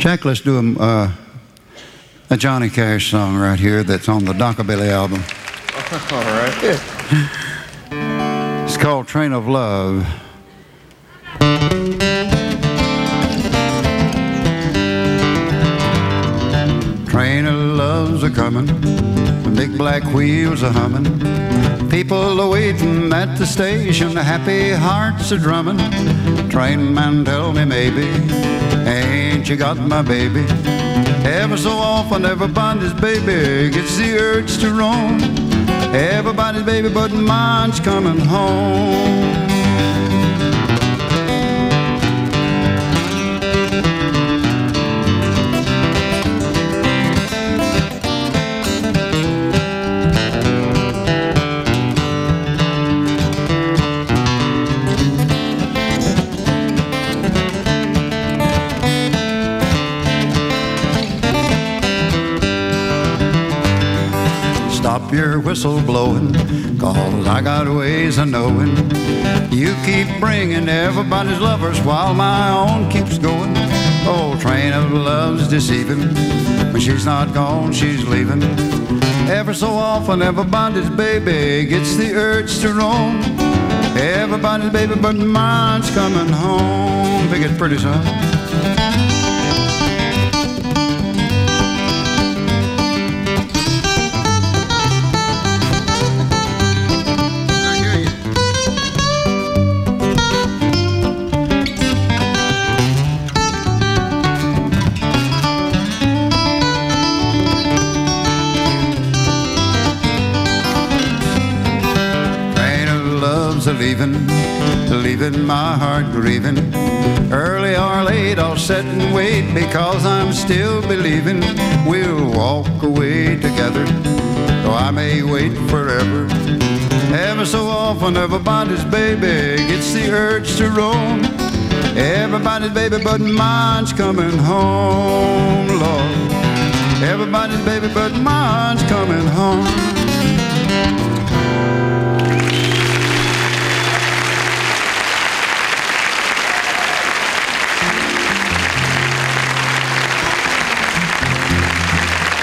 Jack, let's do a Johnny Cash song right here that's on the Dockabilly album. All right. It's called Train of Love. Train of love's a-comin', the big black wheels a-hummin', people are waiting at the station, happy hearts are drumming. Train man, tell me maybe, ain't you got my baby? Ever so often everybody's baby gets the urge to roam. Everybody's baby but mine's coming home. Stop your whistle blowing, 'cause I got ways of knowing. You keep bringing everybody's lovers while my own keeps going. Oh, train of love's deceiving. When she's not gone, she's leaving. Ever so often everybody's baby gets the urge to roam. Everybody's baby but mine's coming home. Think it's pretty, son? Leaving my heart grieving. Early or late I'll sit and wait, because I'm still believing we'll walk away together, though I may wait forever. Ever so often everybody's baby gets the urge to roam. Everybody's baby but mine's coming home, Lord. Everybody's baby but mine's coming home.